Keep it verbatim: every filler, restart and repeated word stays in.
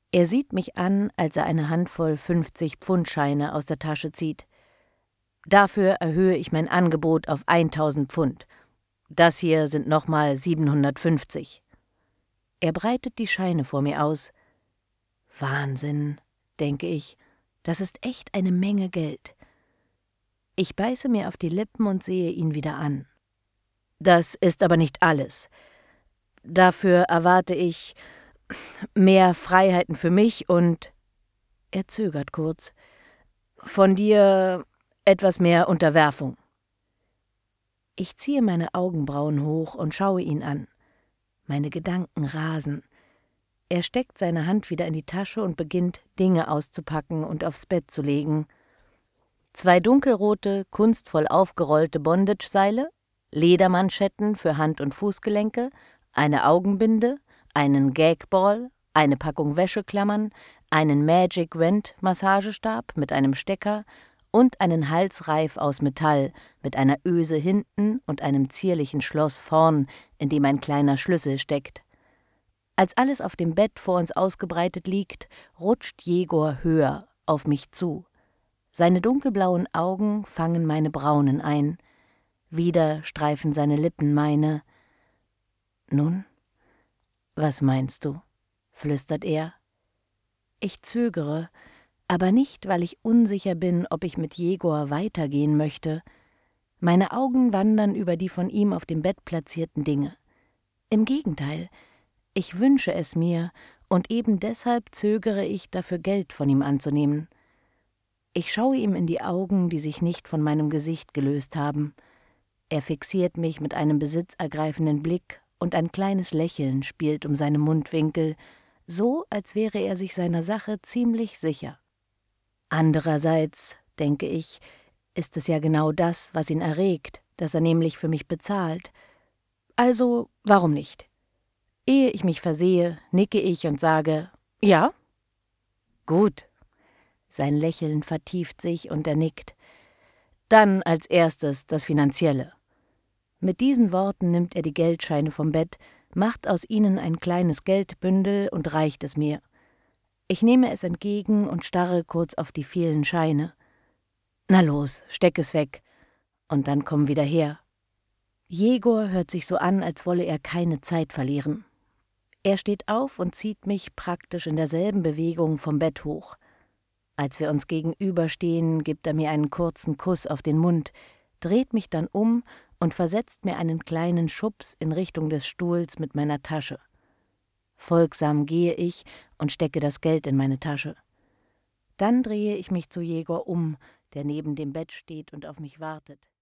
Er sieht mich an, als er eine Handvoll fünfzig-Pfund-Scheine aus der Tasche zieht. »Dafür erhöhe ich mein Angebot auf eintausend Pfund. Das hier sind nochmal siebenhundertfünfzig.« Er breitet die Scheine vor mir aus. »Wahnsinn«, denke ich, »das ist echt eine Menge Geld.« Ich beiße mir auf die Lippen und sehe ihn wieder an. »Das ist aber nicht alles. Dafür erwarte ich mehr Freiheiten für mich und…« Er zögert kurz. »Von dir etwas mehr Unterwerfung.« Ich ziehe meine Augenbrauen hoch und schaue ihn an. Meine Gedanken rasen. Er steckt seine Hand wieder in die Tasche und beginnt, Dinge auszupacken und aufs Bett zu legen. Zwei dunkelrote, kunstvoll aufgerollte Bondage-Seile, Ledermanschetten für Hand- und Fußgelenke, eine Augenbinde, einen Gagball, eine Packung Wäscheklammern, einen Magic Wand Massagestab mit einem Stecker und einen Halsreif aus Metall mit einer Öse hinten und einem zierlichen Schloss vorn, in dem ein kleiner Schlüssel steckt. Als alles auf dem Bett vor uns ausgebreitet liegt, rutscht Jegor höher auf mich zu. Seine dunkelblauen Augen fangen meine braunen ein. Wieder streifen seine Lippen meine. »Nun, was meinst du?« flüstert er. Ich zögere, aber nicht, weil ich unsicher bin, ob ich mit Jegor weitergehen möchte. Meine Augen wandern über die von ihm auf dem Bett platzierten Dinge. Im Gegenteil, ich wünsche es mir, und eben deshalb zögere ich, dafür Geld von ihm anzunehmen. Ich schaue ihm in die Augen, die sich nicht von meinem Gesicht gelöst haben. Er fixiert mich mit einem besitzergreifenden Blick, und ein kleines Lächeln spielt um seine Mundwinkel, so als wäre er sich seiner Sache ziemlich sicher. Andererseits, denke ich, ist es ja genau das, was ihn erregt, dass er nämlich für mich bezahlt. Also, warum nicht? Ehe ich mich versehe, nicke ich und sage, »Ja?« »Gut.« Sein Lächeln vertieft sich und er nickt. »Dann als erstes das Finanzielle.« Mit diesen Worten nimmt er die Geldscheine vom Bett, macht aus ihnen ein kleines Geldbündel und reicht es mir. Ich nehme es entgegen und starre kurz auf die vielen Scheine. »Na los, steck es weg, und dann komm wieder her.« Jegor hört sich so an, als wolle er keine Zeit verlieren. Er steht auf und zieht mich praktisch in derselben Bewegung vom Bett hoch. Als wir uns gegenüberstehen, gibt er mir einen kurzen Kuss auf den Mund, dreht mich dann um und versetzt mir einen kleinen Schubs in Richtung des Stuhls mit meiner Tasche. Folgsam gehe ich und stecke das Geld in meine Tasche. Dann drehe ich mich zu Jegor um, der neben dem Bett steht und auf mich wartet.